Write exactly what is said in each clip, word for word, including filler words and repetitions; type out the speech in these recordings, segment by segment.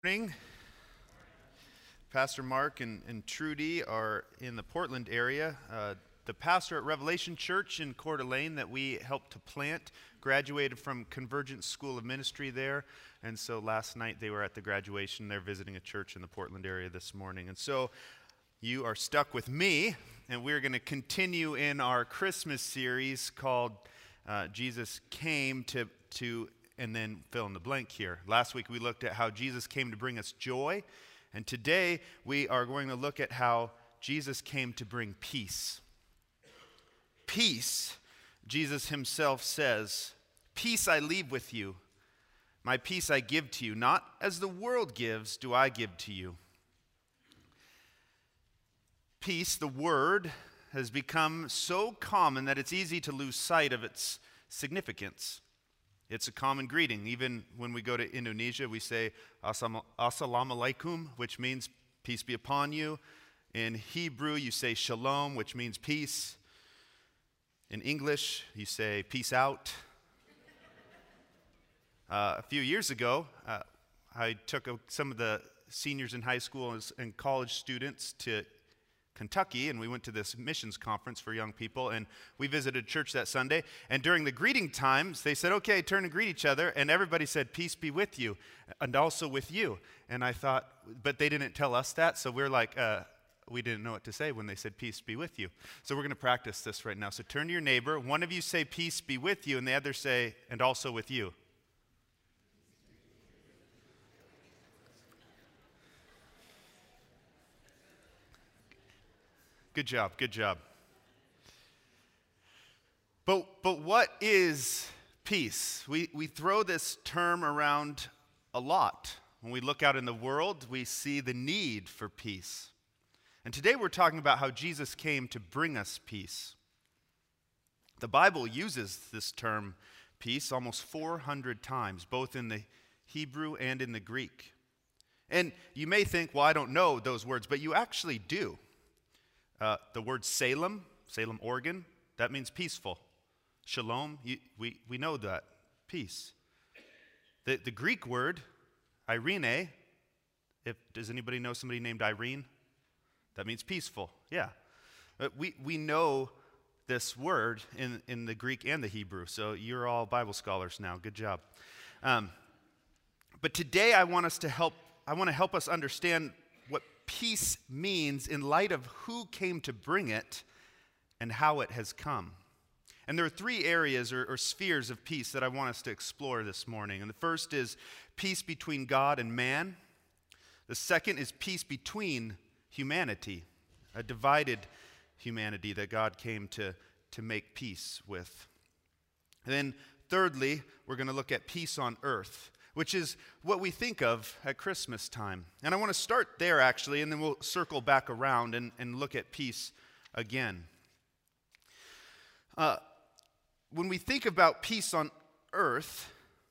Morning. Pastor Mark and, and Trudy are in the Portland area. Uh, the pastor at Revelation Church in Coeur d'Alene that we helped to plant graduated from Convergence School of Ministry there. And so last night they were at the graduation. They're visiting a church in the Portland area this morning. And so you are stuck with me, and we're going to continue in our Christmas series called uh, Jesus Came to to and then fill in the blank here. Last week we looked at how Jesus came to bring us joy, and today we are going to look at how Jesus came to bring peace. Peace, Jesus himself says, "Peace I leave with you, my peace I give to you, not as the world gives do I give to you." Peace, the word, has become so common that it's easy to lose sight of its significance. It's a common greeting. Even when we go to Indonesia, we say, Assalamu alaikum, which means peace be upon you. In Hebrew, you say shalom, which means peace. In English, you say peace out. uh, a few years ago, uh, I took a, some of the seniors in high school and, and college students to Kentucky, and we went to this missions conference for young people, and we visited church that Sunday. And during the greeting times, they said, "Okay, turn and greet each other," and everybody said, "Peace be with you," and also with you. And I thought, but they didn't tell us that, so we're like, uh, we didn't know what to say when they said, "Peace be with you." So we're going to practice this right now. So turn to your neighbor. One of you say, "Peace be with you," and the other say, "And also with you." Good job, good job. But but what is peace? We we throw this term around a lot. When we look out in the world, we see the need for peace. And today we're talking about how Jesus came to bring us peace. The Bible uses this term peace almost four hundred times, both in the Hebrew and in the Greek. And you may think, well, I don't know those words, but you actually do. Uh, the word Salem, Salem, Oregon, that means peaceful. Shalom, you, we, we know that, peace. The, the Greek word, Irene, if, does anybody know somebody named Irene? That means peaceful, yeah. Uh, we, we know this word in, in the Greek and the Hebrew, so you're all Bible scholars now, good job. Um, but today I want us to help, I want to help us understand what peace means in light of who came to bring it and how it has come. And there are three areas or, or spheres of peace that I want us to explore this morning. And the first is peace between God and man. The second is peace between humanity, a divided humanity that God came to, to make peace with. And then thirdly, we're going to look at peace on earth, which is what we think of at Christmas time. And I want to start there, actually, and then we'll circle back around and, and look at peace again. Uh, when we think about peace on earth,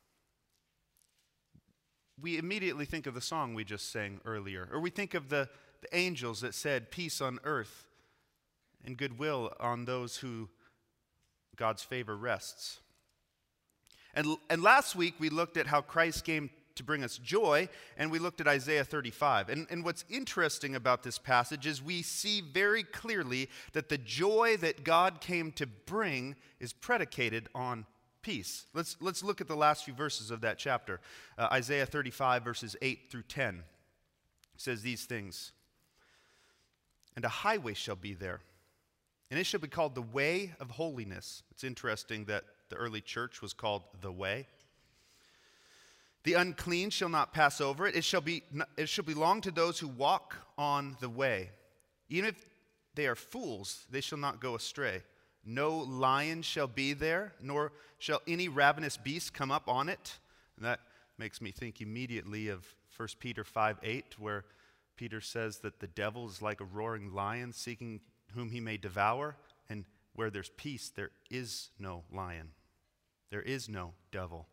we immediately think of the song we just sang earlier, or we think of the, the angels that said, "Peace on earth and goodwill on those who God's favor rests." And, and last week, we looked at how Christ came to bring us joy, and we looked at Isaiah thirty-five. And, and what's interesting about this passage is we see very clearly that the joy that God came to bring is predicated on peace. Let's, let's look at the last few verses of that chapter. Uh, Isaiah thirty-five, verses eight through ten. It says these things. "And a highway shall be there, and it shall be called the way of holiness." It's interesting that the early church was called the way. "The unclean shall not pass over it. It shall be, it shall belong to those who walk on the way. Even if they are fools, they shall not go astray. No lion shall be there, nor shall any ravenous beast come up on it." And that makes me think immediately of First Peter five eight, where Peter says that the devil is like a roaring lion seeking whom he may devour. And where there's peace, there is no lion. There is no devil.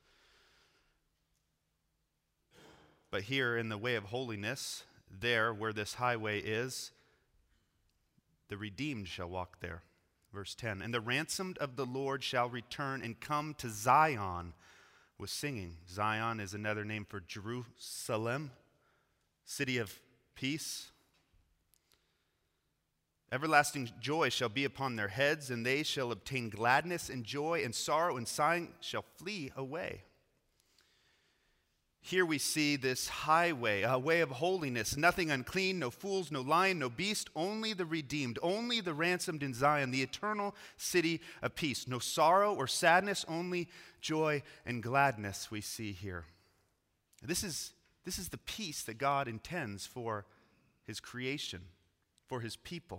But here in the way of holiness, there where this highway is, the redeemed shall walk there. Verse ten, "And the ransomed of the Lord shall return and come to Zion with singing. Zion is another name for Jerusalem, city of peace. Everlasting joy shall be upon their heads, and they shall obtain gladness and joy, and sorrow and sighing shall flee away. Here we see this highway, a way of holiness, nothing unclean, no fools, no lion, no beast, only the redeemed, only the ransomed in Zion, the eternal city of peace. No sorrow or sadness, only joy and gladness we see here. This is, this is the peace that God intends for his creation, for his people.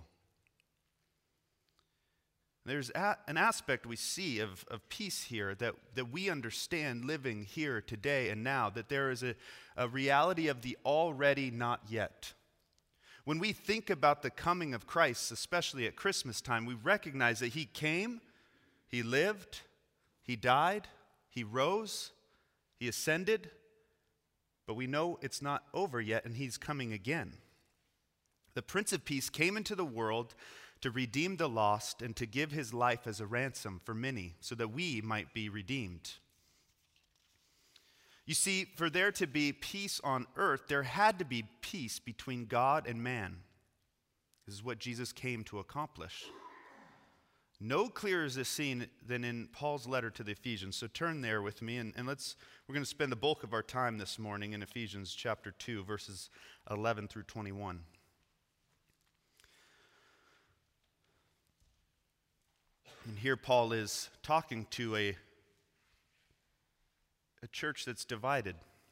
There's a, an aspect we see of, of peace here that, that we understand living here today and now, that there is a, a reality of the already not yet. When we think about the coming of Christ, especially at Christmas time, we recognize that he came, he lived, he died, he rose, he ascended, but we know it's not over yet and he's coming again. The Prince of Peace came into the world to redeem the lost and to give his life as a ransom for many so that we might be redeemed. You see, for there to be peace on earth, there had to be peace between God and man. This is what Jesus came to accomplish. No clearer is this seen than in Paul's letter to the Ephesians. So turn there with me, and, and let's, we're going to spend the bulk of our time this morning in Ephesians chapter two, verses eleven through twenty-one. And here Paul is talking to a, a church that's divided.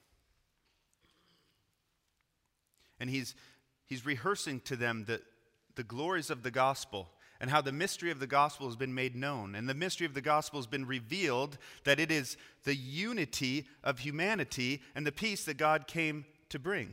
And he's, he's rehearsing to them the, the glories of the gospel and how the mystery of the gospel has been made known. And the mystery of the gospel has been revealed, that it is the unity of humanity and the peace that God came to bring.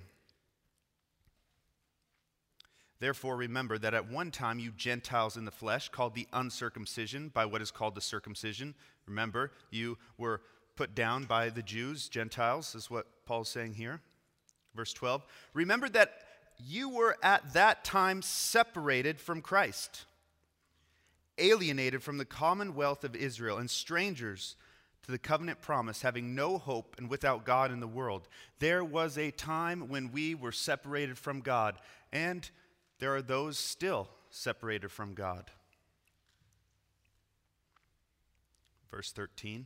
Therefore, remember that at one time you Gentiles in the flesh, called the uncircumcision by what is called the circumcision. Remember, you were put down by the Jews, Gentiles, is what Paul's saying here. Verse twelve, remember that you were at that time separated from Christ, alienated from the commonwealth of Israel, and strangers to the covenant promise, having no hope and without God in the world. There was a time when we were separated from God, and there are those still separated from God. Verse thirteen.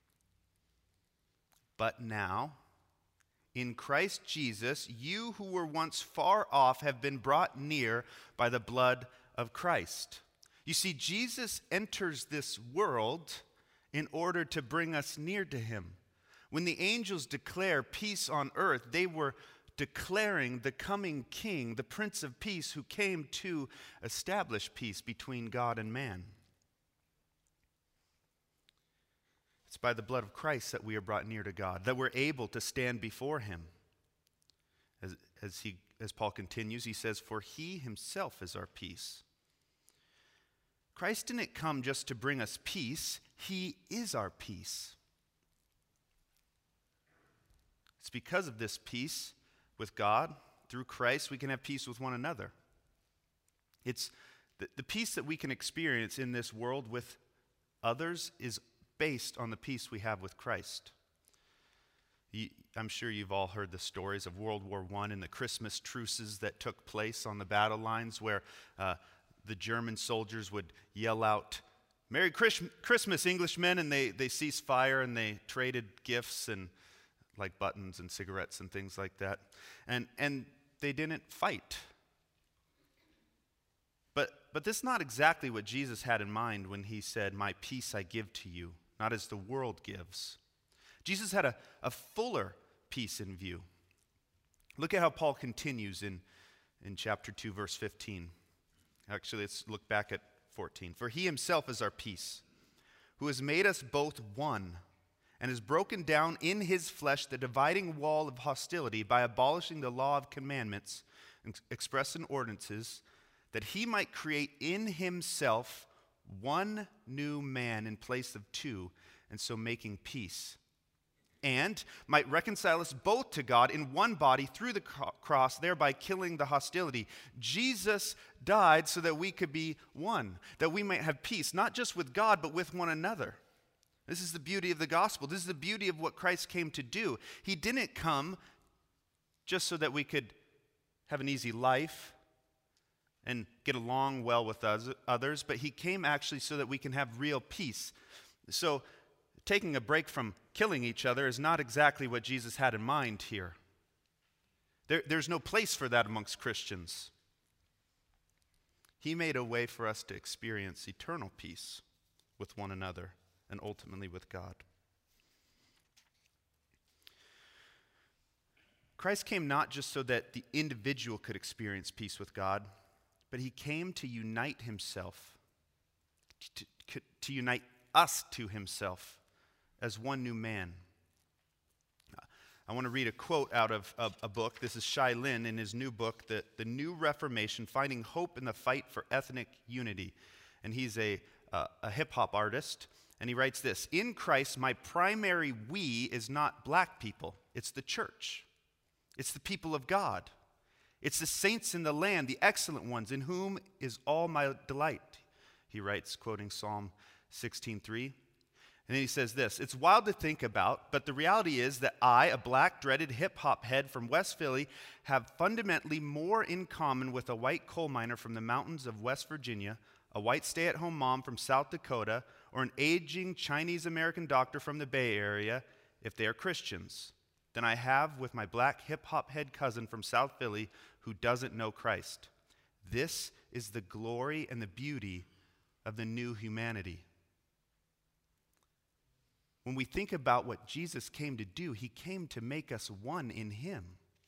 But now, in Christ Jesus, you who were once far off have been brought near by the blood of Christ. You see, Jesus enters this world in order to bring us near to him. When the angels declare peace on earth, they were declaring the coming King, the Prince of Peace, who came to establish peace between God and man. It's by the blood of Christ that we are brought near to God, that we're able to stand before him. As, as, he, as Paul continues, he says, for he himself is our peace. Christ didn't come just to bring us peace, he is our peace. It's because of this peace with God, through Christ, we can have peace with one another. It's the, the peace that we can experience in this world with others is based on the peace we have with Christ. You, I'm sure you've all heard the stories of World War One and the Christmas truces that took place on the battle lines, where uh, the German soldiers would yell out, "Merry Christmas, Englishmen," and they, they ceased fire and they traded gifts and like buttons and cigarettes and things like that. And and they didn't fight. But but this is not exactly what Jesus had in mind when he said, "My peace I give to you, not as the world gives." Jesus had a, a fuller peace in view. Look at how Paul continues in, in chapter two, verse fifteen. Actually, let's look back at fourteen. For he himself is our peace, who has made us both one, and has broken down in his flesh the dividing wall of hostility by abolishing the law of commandments expressed in ordinances, that he might create in himself one new man in place of two, and so making peace, and might reconcile us both to God in one body through the cross, thereby killing the hostility. Jesus died so that we could be one, that we might have peace, not just with God, but with one another. This is the beauty of the gospel. This is the beauty of what Christ came to do. He didn't come just so that we could have an easy life and get along well with others, but he came actually so that we can have real peace. So taking a break from killing each other is not exactly what Jesus had in mind here. There, there's no place for that amongst Christians. He made a way for us to experience eternal peace with one another and ultimately with God. Christ came not just so that the individual could experience peace with God, but he came to unite himself, to, to unite us to himself as one new man. I want to read a quote out of, of a book. This is Shai Linne in his new book, The, the New Reformation, Finding Hope in the Fight for Ethnic Unity. And he's a, uh, a hip-hop artist. And he writes this: "In Christ, my primary we is not black people. It's the church. It's the people of God. It's the saints in the land, the excellent ones, in whom is all my delight," he writes, quoting Psalm sixteen three. And then he says this: "It's wild to think about, but the reality is that I, a black, dreaded hip-hop head from West Philly, have fundamentally more in common with a white coal miner from the mountains of West Virginia, a white stay-at-home mom from South Dakota, or an aging Chinese-American doctor from the Bay Area, if they are Christians, than I have with my black hip-hop head cousin from South Philly who doesn't know Christ. This is the glory and the beauty of the new humanity." When we think about what Jesus came to do, he came to make us one in him.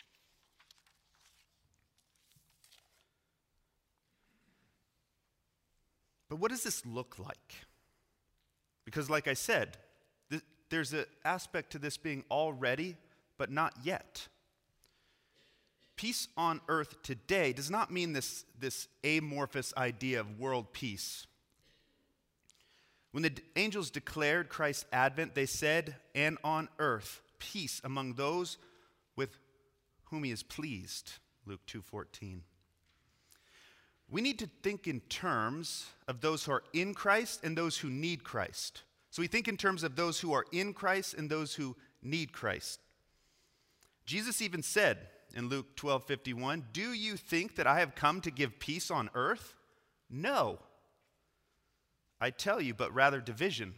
But what does this look like? Because like I said, th- there's an aspect to this being already, but not yet. Peace on earth today does not mean this, this amorphous idea of world peace. When the d- angels declared Christ's advent, they said, "And on earth, peace among those with whom he is pleased," Luke two fourteen. We need to think in terms of those who are in Christ and those who need Christ. So we think in terms of those who are in Christ and those who need Christ. Jesus even said in Luke twelve fifty-one, "Do you think that I have come to give peace on earth? No, I tell you, but rather division."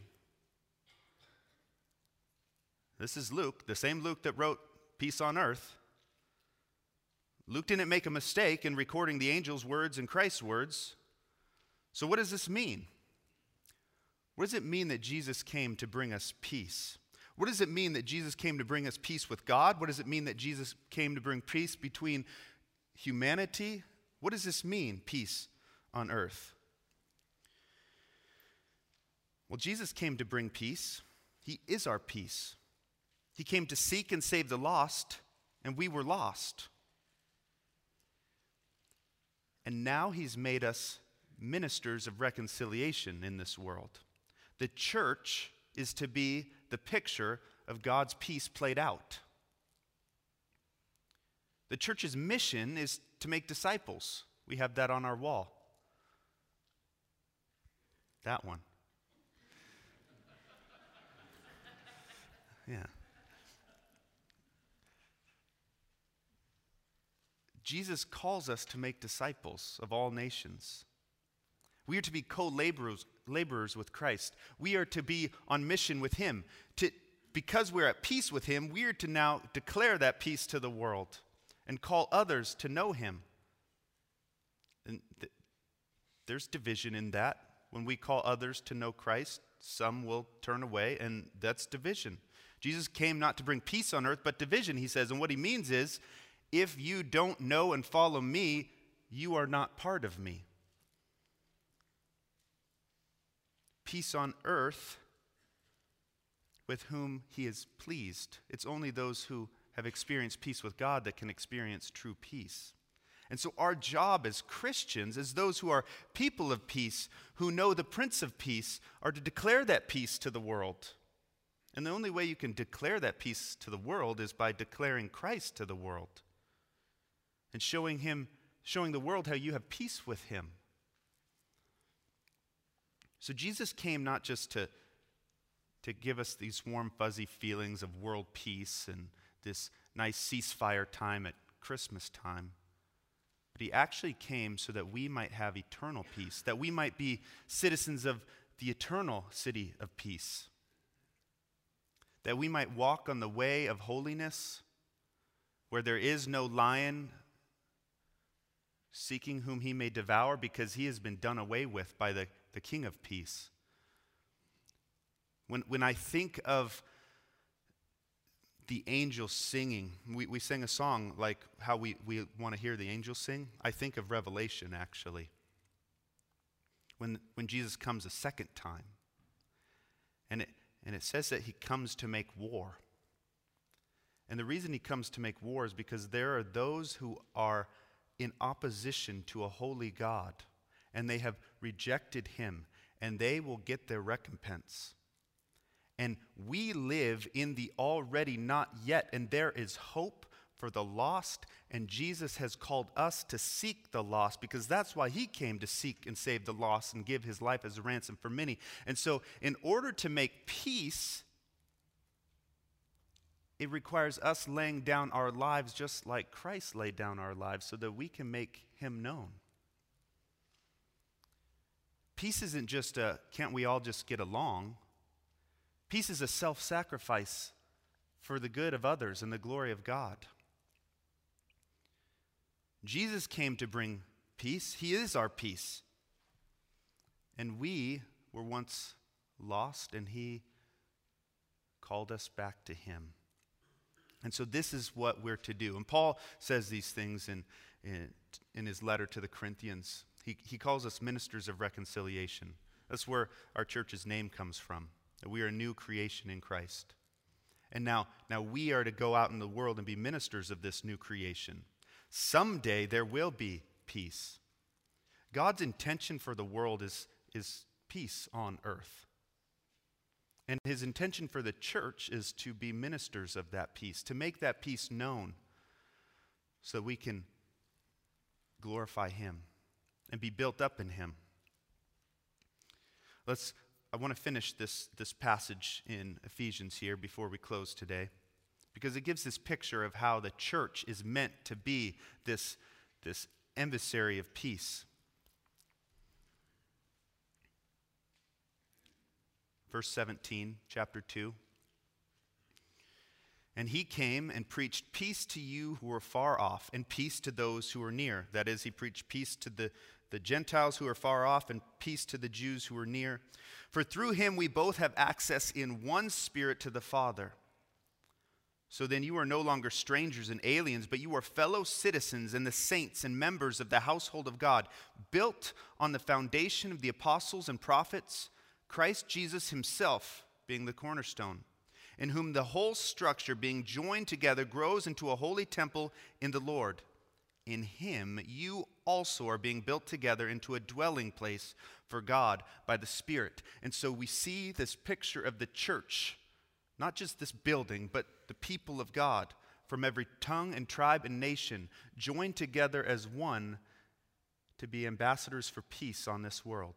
This is Luke, the same Luke that wrote Peace on Earth. Luke didn't make a mistake in recording the angel's words and Christ's words. So what does this mean? What does it mean that Jesus came to bring us peace? What does it mean that Jesus came to bring us peace with God? What does it mean that Jesus came to bring peace between humanity? What does this mean, peace on earth? Well, Jesus came to bring peace. He is our peace. He came to seek and save the lost, and we were lost. And now he's made us ministers of reconciliation in this world. The church is to be the picture of God's peace played out. The church's mission is to make disciples. We have that on our wall. That one. Yeah. Jesus calls us to make disciples of all nations. We are to be co-laborers laborers with Christ. We are to be on mission with him. To, because we're at peace with him, we are to now declare that peace to the world and call others to know him. And th- there's division in that. When we call others to know Christ, some will turn away, and that's division. Jesus came not to bring peace on earth, but division, he says. And what he means is, if you don't know and follow me, you are not part of me. Peace on earth with whom he is pleased. It's only those who have experienced peace with God that can experience true peace. And so our job as Christians, as those who are people of peace, who know the Prince of Peace, are to declare that peace to the world. And the only way you can declare that peace to the world is by declaring Christ to the world and showing him, showing the world how you have peace with him. So Jesus came not just to, to give us these warm, fuzzy feelings of world peace and this nice ceasefire time at Christmas time. But he actually came so that we might have eternal peace, that we might be citizens of the eternal city of peace, that we might walk on the way of holiness, where there is no lion seeking whom he may devour, because he has been done away with by the, the King of Peace. When, when I think of the angels singing, we, we sang a song like how we, we want to hear the angels sing. I think of Revelation, actually. When, when Jesus comes a second time. And it, and it says that he comes to make war. And the reason he comes to make war is because there are those who are in opposition to a holy God. And they have rejected him. And they will get their recompense. And we live in the already not yet, and there is hope for the lost, and Jesus has called us to seek the lost, because that's why he came, to seek and save the lost and give his life as a ransom for many. And so in order to make peace, it requires us laying down our lives just like Christ laid down our lives so that we can make him known. Peace isn't just a, can't we all just get along? Peace is a self-sacrifice for the good of others and the glory of God. Jesus came to bring peace. He is our peace. And we were once lost, and he called us back to him. And so this is what we're to do. And Paul says these things in, in, in his letter to the Corinthians. He, he calls us ministers of reconciliation. That's where our church's name comes from. That we are a new creation in Christ. And now, now we are to go out in the world and be ministers of this new creation. Someday there will be peace. God's intention for the world is, is peace on earth. And his intention for the church is to be ministers of that peace, to make that peace known so that we can glorify him and be built up in him. Let's I want to finish this, this passage in Ephesians here before we close today, because it gives this picture of how the church is meant to be this, this emissary of peace. Verse seventeen, chapter two. And he came and preached peace to you who are far off, and peace to those who are near. That is, he preached peace to the, the Gentiles who are far off, and peace to the Jews who are near. For through him we both have access in one Spirit to the Father. So then you are no longer strangers and aliens, but you are fellow citizens and the saints and members of the household of God, built on the foundation of the apostles and prophets, Christ Jesus himself being the cornerstone, in whom the whole structure being joined together grows into a holy temple in the Lord. In him you also are being built together into a dwelling place for God by the Spirit. And so we see this picture of the church, not just this building, but the people of God from every tongue and tribe and nation, joined together as one to be ambassadors for peace on this world.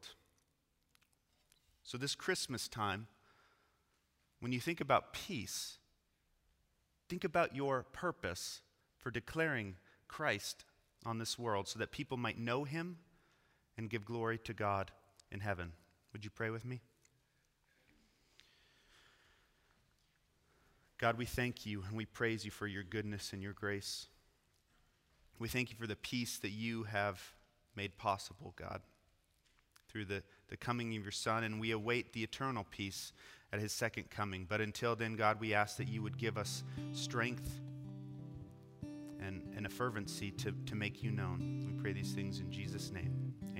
So this Christmas time, when you think about peace, think about your purpose for declaring Christ on this world so that people might know him and give glory to God in heaven. Would you pray with me? God, we thank you and we praise you for your goodness and your grace. We thank you for the peace that you have made possible, God, through the, the coming of your Son, and we await the eternal peace at his second coming. But until then, God, we ask that you would give us strength and, and a fervency to, to make you known. We pray these things in Jesus' name.